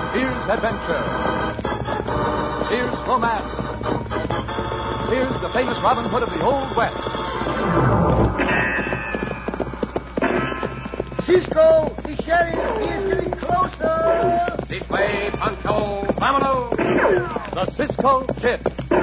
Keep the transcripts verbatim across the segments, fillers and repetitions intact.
Here's adventure. Here's romance. Here's the famous Robin Hood of the Old West. Cisco, the sheriff, he is getting closer. This way, Pancho. Vámonos. The Cisco Kid.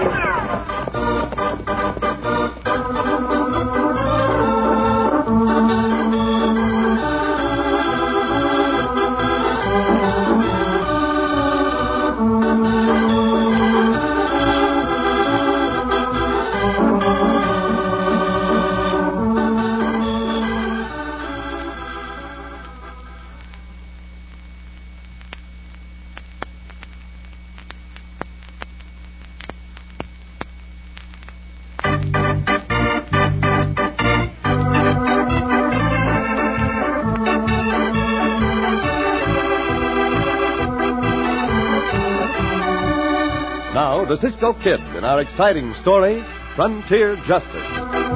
Now, the Cisco Kid in our exciting story, Frontier Justice.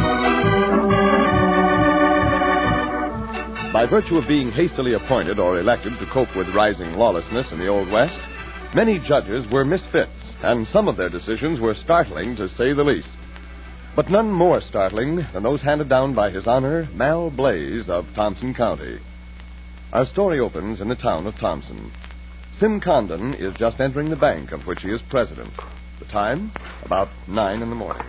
By virtue of being hastily appointed or elected to cope with rising lawlessness in the Old West, many judges were misfits, and some of their decisions were startling, to say the least. But none more startling than those handed down by His Honor, Mal Blaze of Thompson County. Our story opens in the town of Thompson. Sim Condon is just entering the bank of which he is president. The time, about nine in the morning.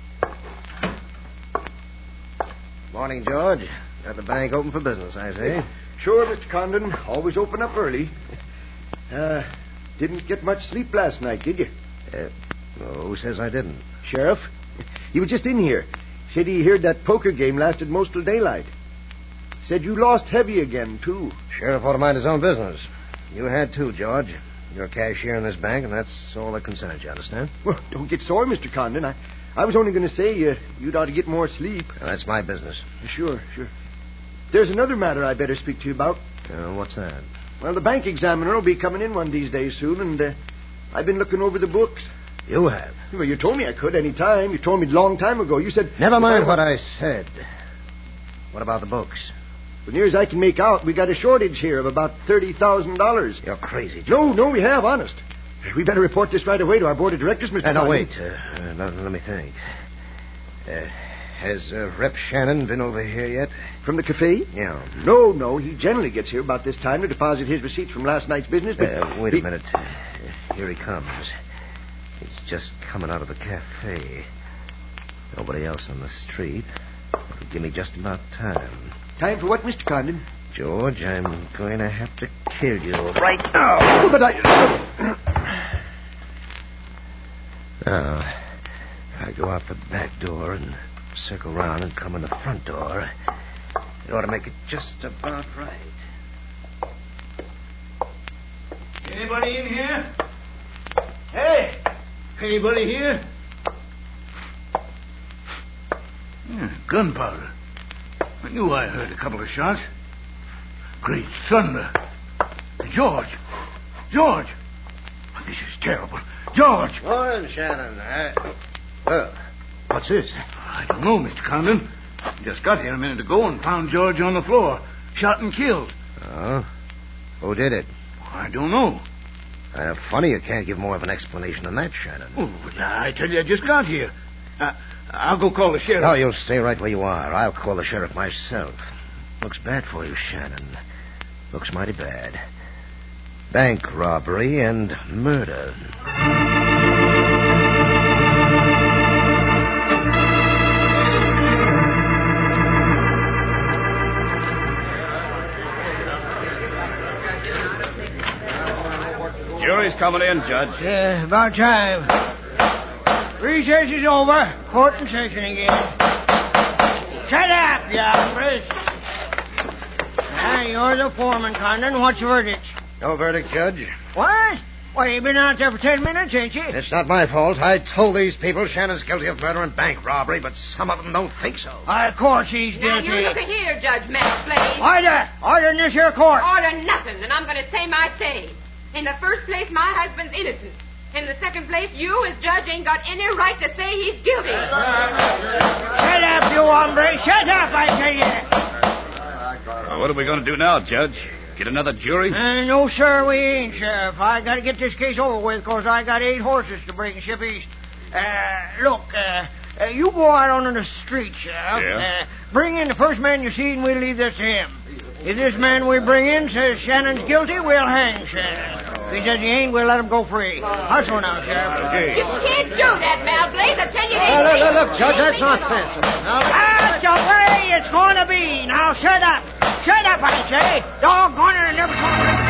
Morning, George. Got the bank open for business, I say. Sure, Mister Condon. Always open up early. Uh, didn't get much sleep last night, did you? Uh, no, who says I didn't? Sheriff, he was just in here. Said he heard that poker game lasted most till daylight. Said you lost heavy again, too. Sheriff ought to mind his own business. You had too, George. You're a cashier in this bank, and that's all that concerns you, understand? Well, don't get sore, Mister Condon. I, I was only going to say uh, you'd ought to get more sleep. Well, that's my business. Sure, sure. There's another matter I better speak to you about. Uh, what's that? Well, the bank examiner will be coming in one of these days soon, and uh, I've been looking over the books. You have? Well, you told me I could any time. You told me a long time ago. You said... Never mind I... what I said. What about the books? As near as I can make out, we got a shortage here of about thirty thousand dollars. You're crazy, George. No, no, we have, honest. We better report this right away to our board of directors, Mister Uh, no, Condon. wait. Uh, uh, let, let me think. Uh, has uh, Rep Shannon been over here yet? From the cafe? Yeah. No, no. He generally gets here about this time to deposit his receipts from last night's business. But uh, wait he... a minute. Uh, here he comes. He's just coming out of the cafe. Nobody else on the street. It'll give me just about time. Time for what, Mister Condon? George, I'm going to have to kill you right now. Oh, but I... Now, if I go out the back door and circle around and come in the front door, it ought to make it just about right. Anybody in here? Hey! Anybody here? Yeah, gunpowder. I knew I heard a couple of shots. Great thunder. George! George! Oh, this is terrible. George! Morning, Shannon. I... Well, what's this? I don't know, Mister Condon. Just got here a minute ago and found George on the floor, shot and killed. Oh? Who did it? I don't know. Uh, funny you can't give more of an explanation than that, Shannon. Oh, I tell you, I just got here. Uh, I'll go call the sheriff. No, you'll stay right where you are. I'll call the sheriff myself. Looks bad for you, Shannon. Looks mighty bad. Bank robbery and murder. Jury's coming in, Judge. Yeah, about time. Recess is over. Court in session again. Shut up, you hombres. Ah, you're the foreman, Condon. What's the verdict? No verdict, Judge. What? Why, you've been out there for ten minutes, ain't you? It's not my fault. I told these people Shannon's guilty of murder and bank robbery, but some of them don't think so. Of course he's Now, guilty. you look at here, Judge Max Blaze. Order! Order in this here court. Order nothing, and I'm going to say my say. In the first place, my husband's innocent. In the second place, you, as judge, ain't got any right to say he's guilty. Shut up, you hombre. Shut up, I tell you. Well, what are we going to do now, Judge? Get another jury? Uh, no, sir, we ain't, Sheriff. I got to get this case over with because I got eight horses to bring ship east. Uh, look, uh, uh, you go out on the street, Sheriff. Yeah. Uh, bring in the first man you see, and we'll leave this to him. If this man we bring in says Shannon's guilty, we'll hang Shannon. If he says he ain't, we'll let him go free. Hustle now, Sheriff. You can't do that, Mal Blaze. I tell you Well, look, anything. look, look, Judge, that's not sensible. Now, That's the way it's going to be. Now, shut up. Shut up, I say. Doggone it, I never saw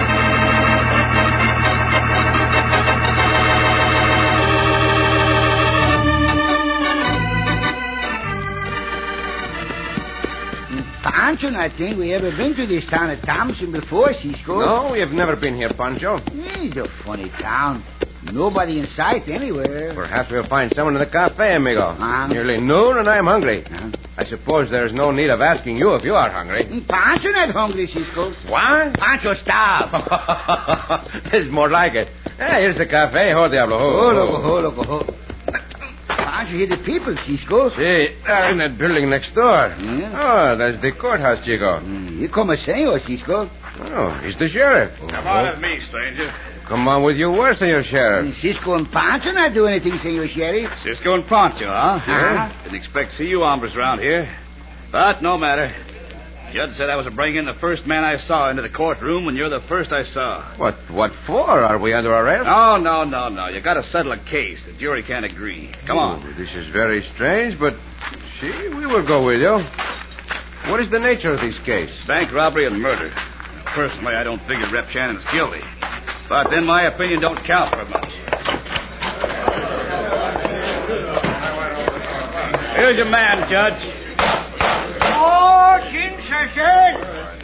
Pancho, I think we ever been to this town of Thompson before, Cisco. No, we have never been here, Pancho. It's a funny town. Nobody in sight anywhere. Perhaps we'll find someone in the cafe, amigo. Uh-huh. Nearly noon, and I'm hungry. Uh-huh. I suppose there's no need of asking you if you are hungry. Pancho not hungry, Cisco. What? Pancho starved. It's more like it. Hey, here's the cafe. Oh, Diablo. Oh, look, oh, look, oh. Pancho hear the people, Cisco. See, they're in that building next door. Yeah? Oh, that's the courthouse, Chico. Mm, you come a senor, Cisco. Oh, he's the sheriff. Come on with me, stranger. Come on with your word, Senor Sheriff. And Cisco and Pancho not do anything, Senor Sheriff. Cisco and Pancho, huh? Yeah. Didn't expect to see you hombres around here. But no matter. Judge said I was to bring in the first man I saw into the courtroom when you're the first I saw. What What for? Are we under arrest? No, no, no, no. You got to settle a case. The jury can't agree. Come on. Oh, this is very strange, but, see, we will go with you. What is the nature of this case? Bank robbery and murder. Personally, I don't figure Rep Shannon's guilty. But then my opinion don't count for much. Here's your man, Judge. Oh, Jim Session.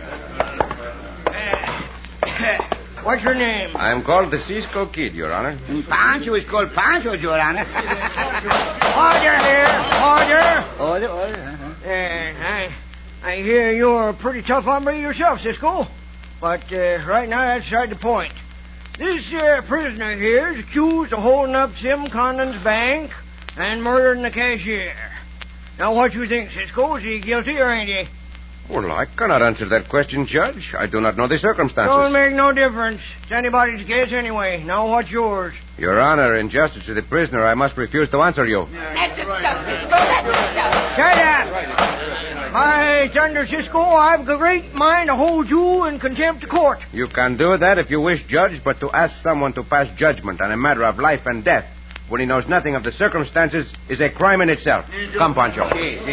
Uh, what's your name? I'm called the Cisco Kid, Your Honor. And Pancho is called Pancho, Your Honor. Order here. Order. Order, order. Uh-huh. Uh, I, I hear you're a pretty tough hombre yourself, Cisco. But uh, right now, that's beside the point. This uh, prisoner here is accused of holding up Sim Condon's bank and murdering the cashier. Now, what you think, Cisco? Is he guilty or ain't he? Well, I cannot answer that question, Judge. I do not know the circumstances. Don't make no difference. It's anybody's guess anyway. Now, what's yours? Your Honor, in justice to the prisoner, I must refuse to answer you. That's the stuff, Cisco. That's the stuff. Shut up! My thunder, Cisco, I've a great mind to hold you in contempt of court. You can do that if you wish, Judge, but to ask someone to pass judgment on a matter of life and death when he knows nothing of the circumstances is a crime in itself. Come, Pancho.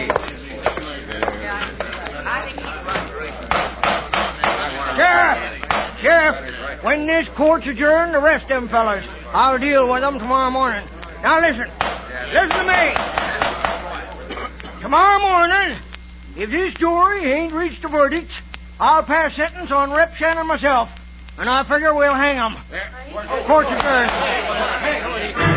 Sheriff! Sheriff! When this court's adjourned, arrest them fellas. I'll deal with them tomorrow morning. Now listen. Listen to me. Tomorrow morning, if this jury ain't reached a verdict, I'll pass sentence on Rep Shannon myself. And I figure we'll hang him. Court's adjourned.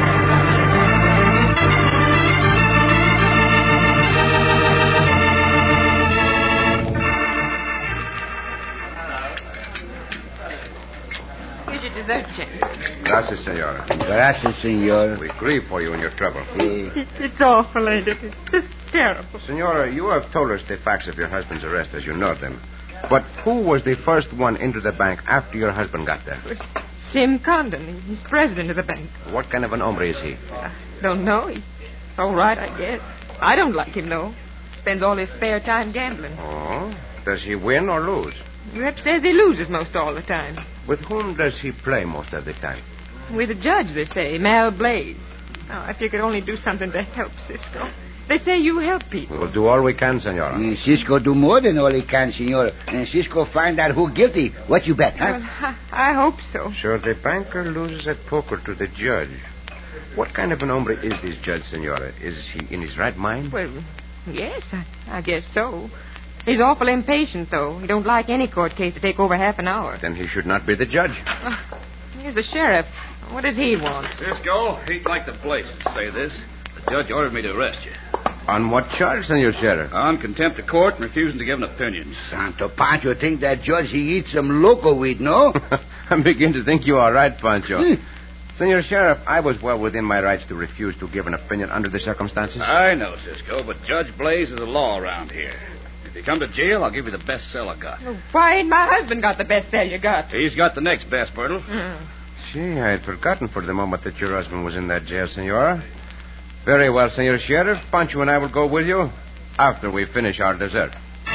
Dessert, James. Gracias, senora. Gracias, senor. We grieve for you in your trouble. It, it's awful, ain't it? It's just terrible. Senora, you have told us the facts of your husband's arrest as you know them. But who was the first one into the bank after your husband got there? Sim Condon. He's president of the bank. What kind of an hombre is he? I don't know. He's all right, I guess. I don't like him, though. Spends all his spare time gambling. Oh? Does he win or lose? Rep says he loses most all the time. With whom does he play most of the time? With a judge, they say, Mal Blaze. Now, if you could only do something to help Cisco. They say you help people. We will do all we can, senora. And Cisco do more than all he can, senor. And Cisco find out who guilty. What you bet, huh? Well, I, I hope so. So the banker loses at poker to the judge. What kind of an hombre is this judge, senora? Is he in his right mind? Well, yes, I, I guess so. He's awful impatient, though. He don't like any court case to take over half an hour. Then he should not be the judge. Uh, here's the sheriff. What does he want? Cisco, he'd like the place to say this. The judge ordered me to arrest you. On what charge, senor sheriff? On contempt of court and refusing to give an opinion. Santo Pancho think that judge he eats some loco weed, no? I begin to think you are right, Pancho. Hmm. Senor Sheriff, I was well within my rights to refuse to give an opinion under the circumstances. I know, Cisco, but Judge Blaze is a law around here. If If you come to jail, I'll give you the best cell I got. Well, why ain't my husband got the best cell you got? He's got the next best, Myrtle. Mm. Gee, I had forgotten for the moment that your husband was in that jail, Senora. Very well, Senor Sheriff. Pancho and I will go with you after we finish our dessert.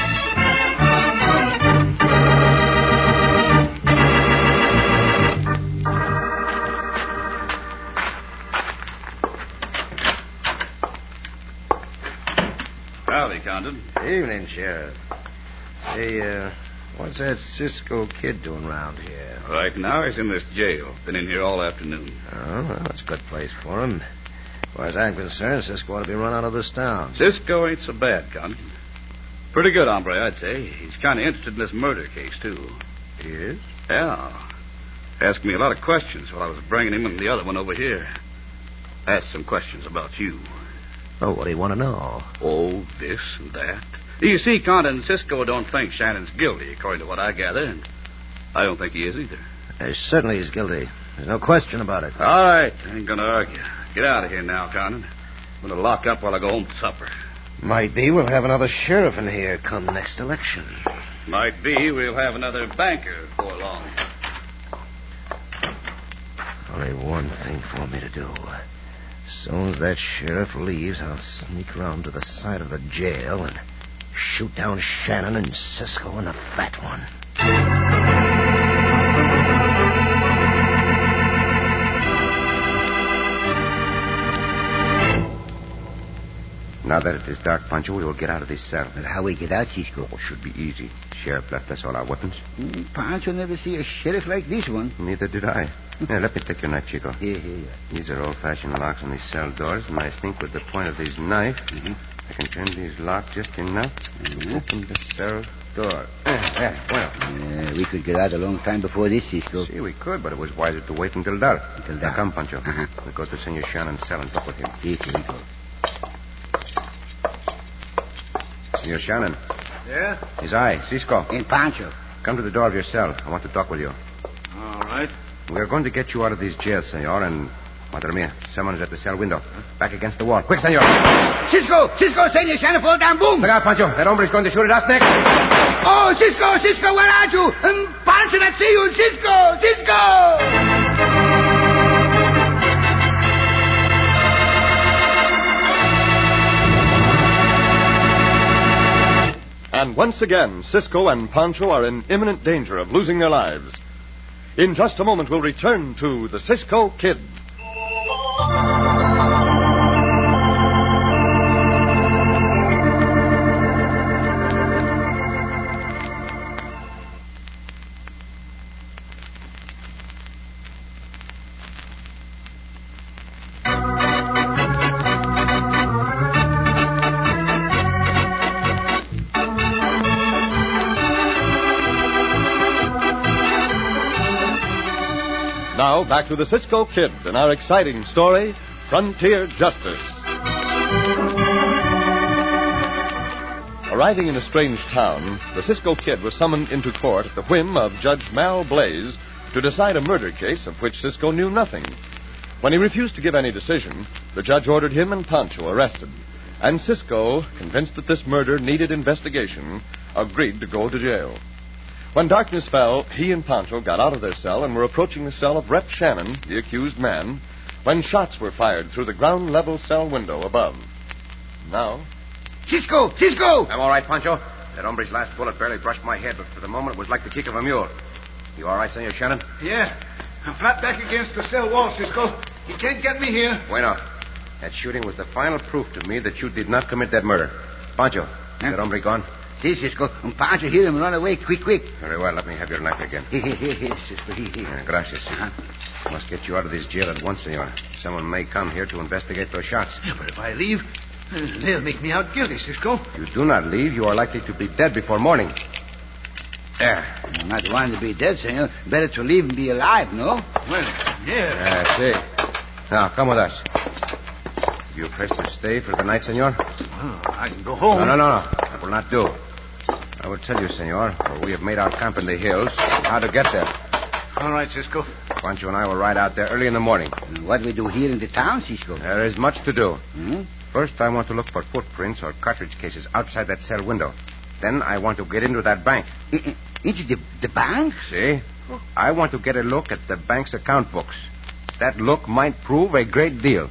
Howdy, Condon. Evening, Sheriff. Hey, uh, what's that Cisco kid doing around here? Right now, he's in this jail. Been in here all afternoon. Oh, well, that's a good place for him. As far as I'm concerned, Cisco ought to be run out of this town. Cisco ain't so bad, Condon. Pretty good hombre, I'd say. He's kind of interested in this murder case, too. He is? Yeah. Asked me a lot of questions while I was bringing him and the other one over here. Asked some questions about you. Oh, what do you want to know? Oh, this and that. You see, Condon, Cisco don't think Shannon's guilty, according to what I gather, and I don't think he is either. Uh, certainly he's guilty. There's no question about it. All right, I ain't gonna argue. Get out of here now, Condon. I'm gonna lock up while I go home to supper. Might be we'll have another sheriff in here come next election. Might be we'll have another banker before long. Only one thing for me to do. As soon as that sheriff leaves, I'll sneak around to the side of the jail and shoot down Shannon and Cisco and the fat one. Now that it is dark, Pancho, we will get out of this cell. But how we get out, Cisco? Oh, should be easy. Sheriff left us all our weapons. Mm, Pancho never see a sheriff like this one. Neither did I. Here, let me take your knife, Chico. Here, here, here. These are old-fashioned locks on these cell doors, and I think with the point of this knife, Mm-hmm. I can turn these locks just enough to Mhm. open the cell door. There, there, well. Uh, we could get out a long time before this, Cisco. See, we could, but it was wiser to wait until dark. Until Now dark. come, Pancho. Uh-huh. We'll go to Senor Shannon's cell and talk with him. Here, here we go. Senor Shannon. Yeah? His I, Cisco. And Pancho. Come to the door of your cell. I want to talk with you. All right. We are going to get you out of these jails, senor, and... Madre mia, someone's at the cell window. Back against the wall. Quick, senor. Cisco! Cisco, Senor Shannon, fall down, boom! Look out, Pancho. That hombre's going to shoot at us next. Oh, Cisco, Cisco, where are you? Um, Pancho, I see you, Cisco, Cisco! And once again, Cisco and Pancho are in imminent danger of losing their lives. In just a moment, we'll return to the Cisco Kid. Now, back to the Cisco Kid and our exciting story, Frontier Justice. Arriving in a strange town, the Cisco Kid was summoned into court at the whim of Judge Mal Blaze to decide a murder case of which Cisco knew nothing. When he refused to give any decision, the judge ordered him and Pancho arrested. And Cisco, convinced that this murder needed investigation, agreed to go to jail. When darkness fell, he and Pancho got out of their cell and were approaching the cell of Rep Shannon, the accused man, when shots were fired through the ground-level cell window above. Now... Cisco, Cisco! I'm all right, Pancho. That hombre's last bullet barely brushed my head, but for the moment it was like the kick of a mule. You all right, Senor Shannon? Yeah. I'm flat back against the cell wall, Cisco. You can't get me here. Bueno. That shooting was the final proof to me that you did not commit that murder. Pancho, is that hombre gone? See, Cisco, um, Pancho hear him run away quick, quick. Very well. Let me have your knife again. Here, here, here, here, Cisco, here, here. Yeah, gracias. Uh-huh. Must get you out of this jail at once, senor. Someone may come here to investigate those shots. Yeah, but if I leave, uh, they'll make me out guilty, Cisco. You do not leave, you are likely to be dead before morning. There. I'm not wanting to be dead, senor. Better to leave and be alive, no? Well, yeah. I see. Now, come with us. You pressed to stay for the night, senor? Well, I can go home. No, no, no, no. That will not do. I will tell you, senor, for we have made our camp in the hills, how to get there. All right, Cisco. Pancho and I will ride out there early in the morning. And what we do here in the town, Cisco? There is much to do. Hmm? First, I want to look for footprints or cartridge cases outside that cell window. Then I want to get into that bank. Into the, the bank? See? I want to get a look at the bank's account books. That look might prove a great deal.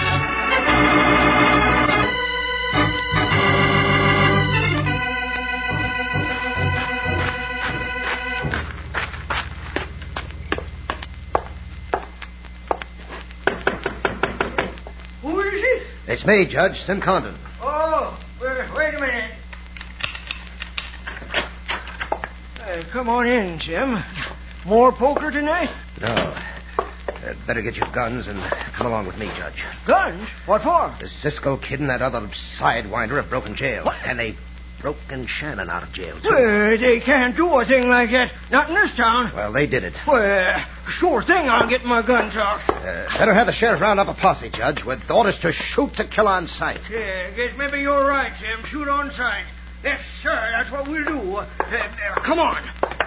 Who is it? It's me, Judge, Sim Condon. Oh, wait, wait a minute. Uh, come on in, Sim. More poker tonight? No. Uh, better get your guns and come along with me, Judge. Guns? What for? The Cisco kid and that other sidewinder have broken jail. What? And they've broken Shannon out of jail, too. Well, they can't do a thing like that. Not in this town. Well, they did it. Well, sure thing I'll get my guns out. Uh, better have the sheriff round up a posse, Judge, with orders to shoot to kill on sight. Yeah, guess maybe you're right, Sim. Shoot on sight. Yes, sir, that's what we'll do. Uh, uh, come on.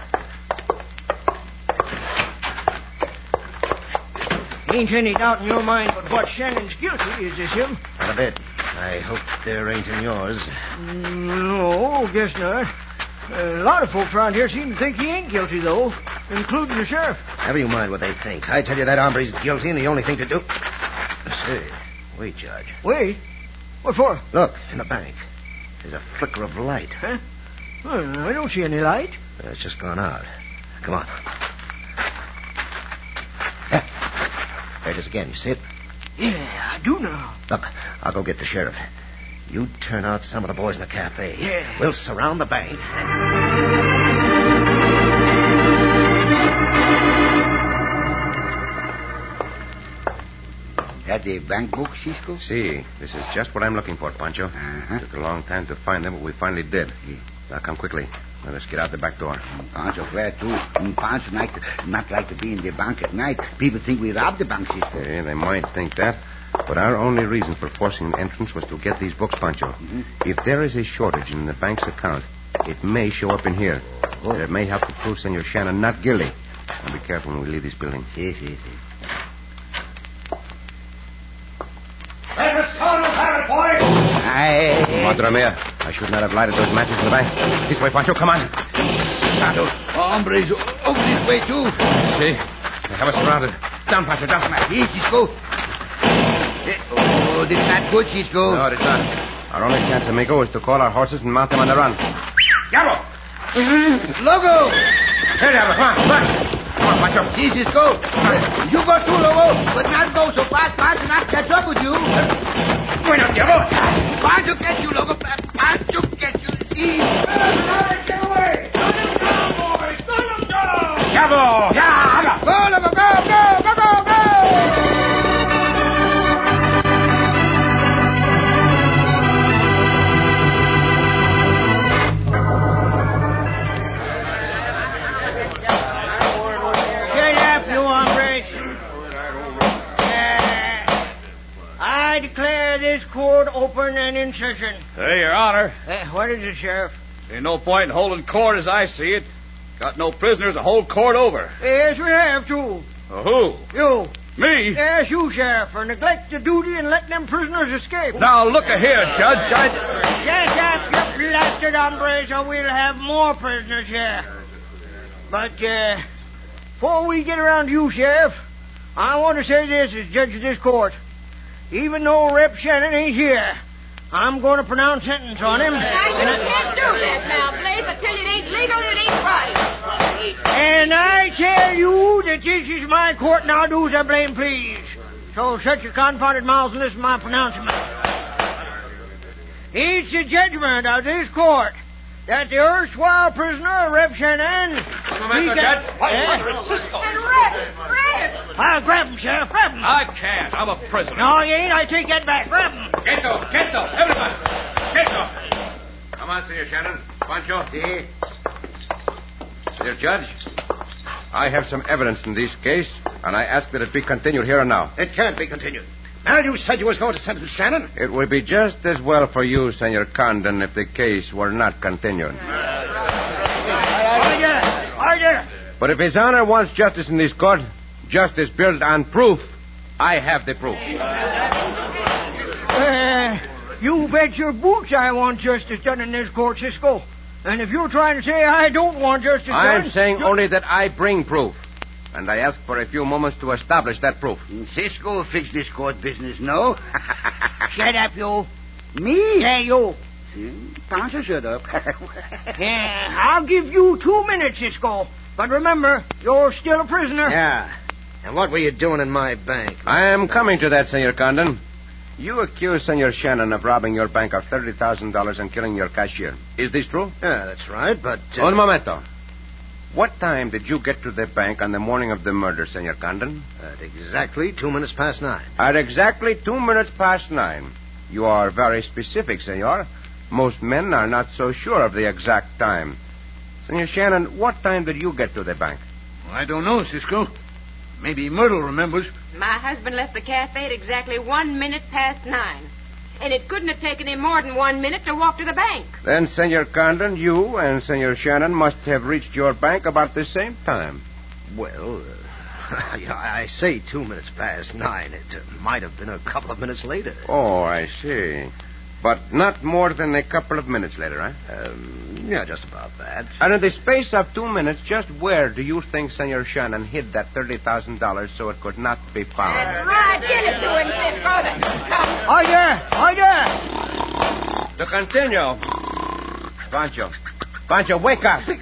Ain't any doubt in your mind but what Shannon's guilty, is this him? Not a bit. I hope there ain't in yours. No, guess not. A lot of folks around here seem to think he ain't guilty, though, including the sheriff. Never you mind what they think. I tell you that hombre's guilty, and the only thing to do... Say, wait, Judge. Wait? What for? Look, in the bank. There's a flicker of light. Huh? Well, I don't see any light. Uh, it's just gone out. Come on. Yeah. There it is again. You see it? Yeah, I do now. Look, I'll go get the sheriff. You turn out some of the boys in the cafe. Yeah. We'll surround the bank. At the bank book, Cisco? See, this is just what I'm looking for, Pancho. Uh-huh. Took a long time to find them, but we finally did. Now come quickly. Let us get out the back door. Pancho, where to? Pancho not, not like to be in the bank at night. People think we robbed the bank, Cisco. Yeah, they might think that. But our only reason for forcing an entrance was to get these books, Pancho. Mm-hmm. If there is a shortage in the bank's account, it may show up in here. Oh. And it may help to prove Senor Shannon not guilty. Now be careful when we leave this building. Yes, yes, yes. Let us start with Harry, boy! I... Madre mia, I should not have lighted those matches in the bank. This way, Pancho, come on. Pancho, hombres over this way, too. See? They have us surrounded. Down, Pancho, down. Here, Cisco. Oh, this is not good, Cisco. No, it is not. Our only chance, amigo, is to call our horses and mount them on the run. Diablo! Logo! Here, Diablo, come on, run. Come on, Pancho. See, Cisco. You go too, Logo, but not go so fast. Pancho not catch up with you. Bueno, Diablo. Pancho catch you, Logo. Pancho catch you. See? Get away! Let him down, boys! Let him down! Diablo! Yeah! Go, Logo, go, go, go, go, go! I declare this court open and in session. Hey, Your Honor. Uh, what is it, Sheriff? Ain't no point in holding court as I see it. Got no prisoners to hold court over. Yes, we have to. Uh, who? You. Me? Yes, you, Sheriff, for neglect of duty and letting them prisoners escape. Now, look a here, Judge. I... Shut up, you blasted hombres, or we'll have more prisoners here. But, uh, before we get around to you, Sheriff, I want to say this as judge of this court. Even though Rep Shannon ain't here, I'm going to pronounce sentence on him. Now, you can't do that now, Blaze. I tell you it ain't legal, it ain't right. And I tell you that this is my court, and I'll do as I blame please. So shut your confounded mouths and listen to my pronouncement. It's the judgment of this court that the erstwhile prisoner, Rep Shannon... Momento, Judge. What? It's Cisco. And Rep, Rep. I'll grab him, Sheriff, grab him. I can't. I'm a prisoner. No, you ain't. I take that back. Grab him. Quieto, quieto, everyone. Quieto. Come on, Senor Shannon. Pancho. See? Senor Judge, I have some evidence in this case, and I ask that it be continued here and now. It can't be continued. Now, you said you was going to sentence Shannon. It would be just as well for you, Senor Condon, if the case were not continued. Order! Order! But if His Honor wants justice in this court, justice built on proof, I have the proof. Uh, you bet your boots I want justice done in this court, Cisco. And if you're trying to say I don't want justice I'm done... saying you- only that I bring proof. And I ask for a few moments to establish that proof. Cisco fix this court business, no? Shut up, you. Me? Yeah, you. Pancho, shut up. Yeah, I'll give you two minutes, Cisco. But remember, you're still a prisoner. Yeah. And what were you doing in my bank? I am coming to that, Senor Condon. You accuse Senor Shannon of robbing your bank of thirty thousand dollars and killing your cashier. Is this true? Yeah, that's right, but... Uh... Un momento. What time did you get to the bank on the morning of the murder, Senor Condon? At exactly two minutes past nine. At exactly two minutes past nine. You are very specific, Senor. Most men are not so sure of the exact time. Senor Shannon, what time did you get to the bank? I don't know, Cisco. Maybe Myrtle remembers. My husband left the cafe at exactly one minute past nine. And it couldn't have taken him more than one minute to walk to the bank. Then, Senor Condon, you and Senor Shannon must have reached your bank about the same time. Well, uh, I say two minutes past nine. It uh, might have been a couple of minutes later. Oh, I see. But not more than a couple of minutes later, huh? Um, yeah, just about that. And in the space of two minutes, just where do you think Senor Shannon hid that thirty thousand dollars so it could not be found? That's right. Get it to him, Cisco. Come. Hi there. Hi there. To continue. Pancho. Pancho, wake up. Hi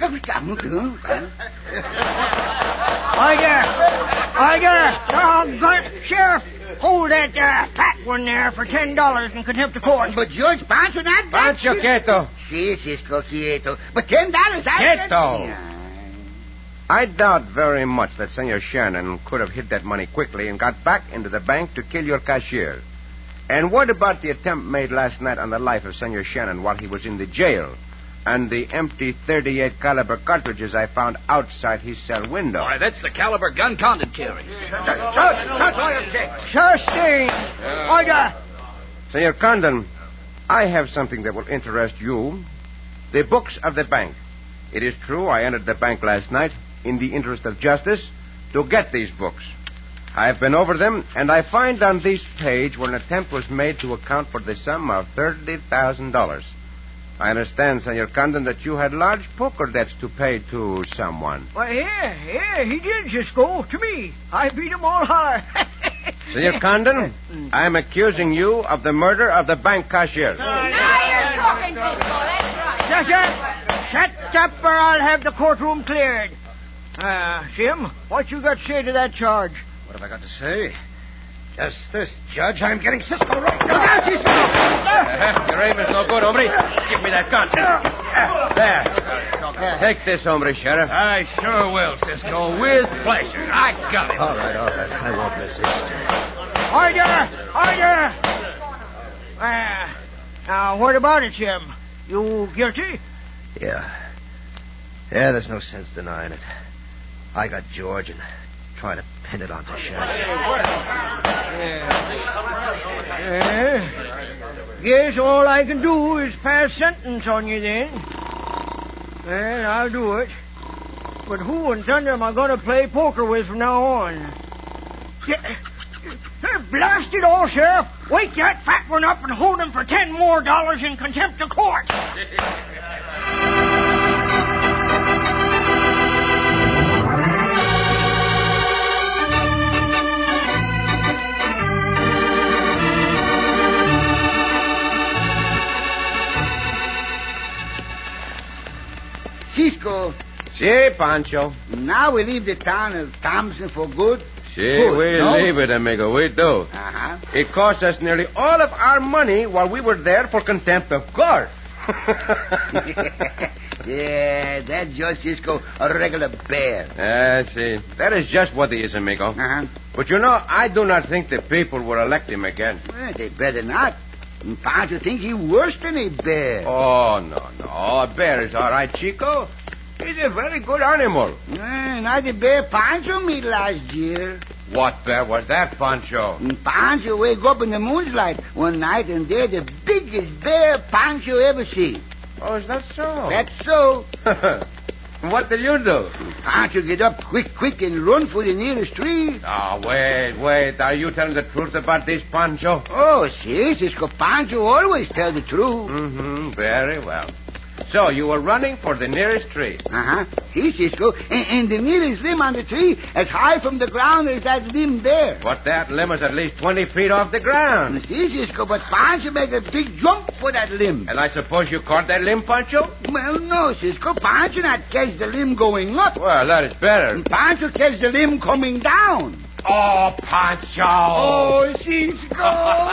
there. Hi there. Doggone it. Sheriff, hold that uh, fat one there for ten dollars in contempt of court. But George Pancho, not that. Pancho, quieto. Si, Cisco, quieto. But ten dollars, I... Quieto. I doubt very much that Senor Shannon could have hid that money quickly and got back into the bank to kill your cashier. And what about the attempt made last night on the life of Senor Shannon while he was in the jail? And the empty thirty-eight caliber cartridges I found outside his cell window. Why, that's the caliber gun Condon carried. Shut, shut, shut all your checks. Sustain. Hi there. Senor Condon, I have something that will interest you. The books of the bank. It is true I entered the bank last night in the interest of justice to get these books. I have been over them, and I find on this page where an attempt was made to account for the sum of thirty thousand dollars. I understand, Senor Condon, that you had large poker debts to pay to someone. Well, yeah, yeah, he did, Cisco, to me. I beat him all hard. Senor Condon, I am accusing you of the murder of the bank cashier. Now you're talking, Cisco. That's right. Shut up. Shut up or I'll have the courtroom cleared. Uh, Sim, what you got to say to that charge? What have I got to say? Just this, Judge. I'm getting Cisco right now. Look out, Cisco! Uh, your aim is no good, hombre. Give me that gun. Uh, there. Take this, hombre, Sheriff. I sure will, Cisco, with pleasure. I got it. All right, all right. I won't resist. Order! Order! Uh, now, what about it, Sim? You guilty? Yeah. Yeah, there's no sense denying it. I got George and trying to pin it onto Shannon. Uh, guess all I can do is pass sentence on you then. Well, I'll do it. But who in thunder am I going to play poker with from now on? Yeah. Blast it all, Sheriff. Wake that fat one up and hold him for ten more dollars in contempt of court. Cisco, Si, Pancho. now we leave the town of Thompson for good. Si, Good, we no? leave it, amigo. We do. Uh-huh. It cost us nearly all of our money while we were there for contempt of court. Yeah, that Judge Cisco, a regular bear. Ah, see. That is just what he is, amigo. Uh-huh. But you know, I do not think the people will elect him again. Well, they better not. Pancho thinks he's worse than a bear. Oh, no, no. A bear is all right, Chico. He's a very good animal. Uh, not the bear Pancho met last year. What bear was that, Pancho? Pancho wake up in the moonlight one night, and they're the biggest bear Pancho ever see. Oh, is that so? That's so. What did you do? Pancho get up quick, quick, and run for the nearest tree. Oh, wait, wait. Are you telling the truth about this, Pancho? Oh, see, Cisco, Pancho always tell the truth. Mm-hmm. Very well. So you were running for the nearest tree. Uh-huh. See, Cisco, and, and the nearest limb on the tree as high from the ground as that limb there. But that limb is at least twenty feet off the ground. See, Cisco, but Pancho made a big jump for that limb. And I suppose you caught that limb, Pancho? Well, no, Cisco. Pancho not catch the limb going up. Well, that is better. And Pancho catch the limb coming down. Oh, Pancho! Oh, Cisco!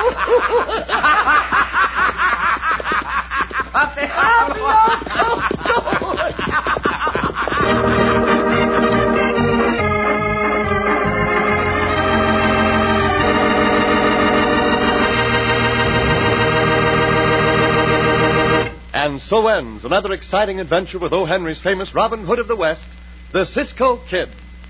And so ends another exciting adventure with O. Henry's famous Robin Hood of the West, the Cisco Kid.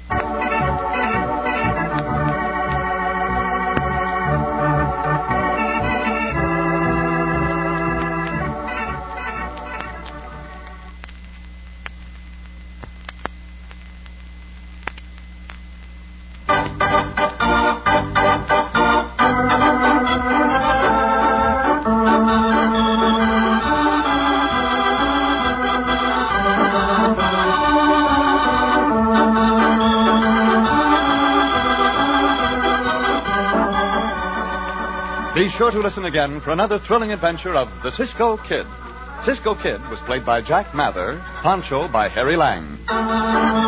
Be sure to listen again for another thrilling adventure of the Cisco Kid. Cisco Kid was played by Jack Mather, Pancho by Harry Lang.